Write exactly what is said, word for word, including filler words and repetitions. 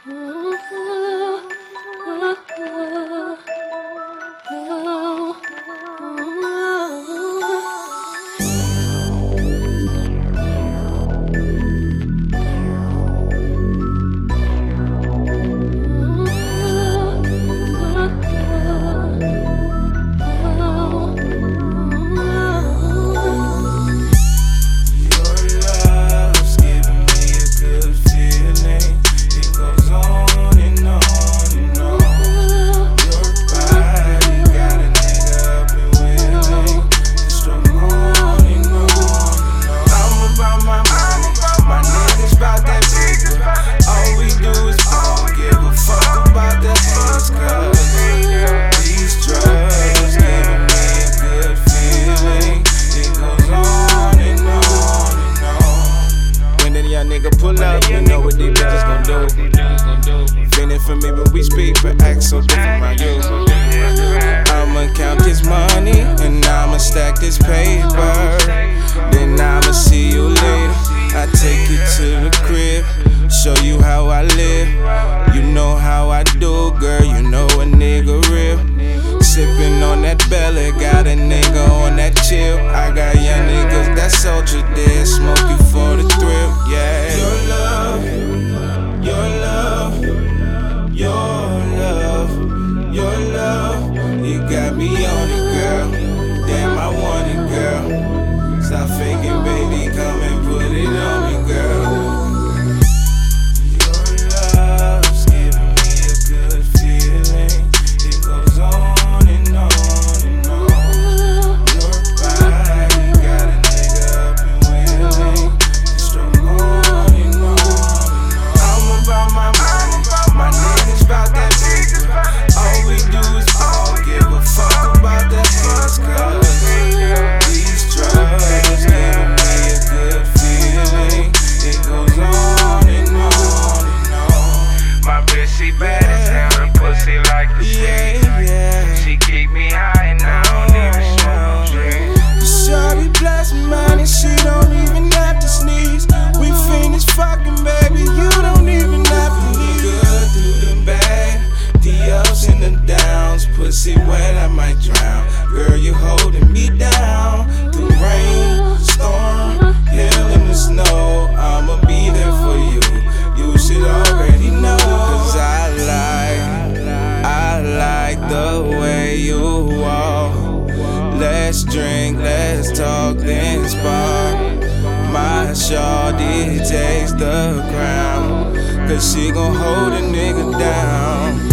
Pull up, you know what these bitches gon' do. Feeling for me, but we speak, but act so different by you. I'ma count this money, and I'ma stack this paper. Then I'ma see you later. I take you to the crib, show you how I live. You know how I do, girl, you know a nigga real. Sippin' on that belly, got a nigga on that chill. I got young niggas that's ultra dead, smoke you for the thrill, yeah. Your love, your love, your love, your love. You got me on it, girl. Damn, I want it, girl. Stop faking, baby, come and put it on me, girl. Pussy wet, I might drown. Girl, you holding me down. Through rain, storm, hell in the snow, I'ma be there for you. You should already know. Cause I like, I like the way you walk. Let's drink, let's talk, then spark. My shawty takes the crown, cause she gon' hold a nigga down.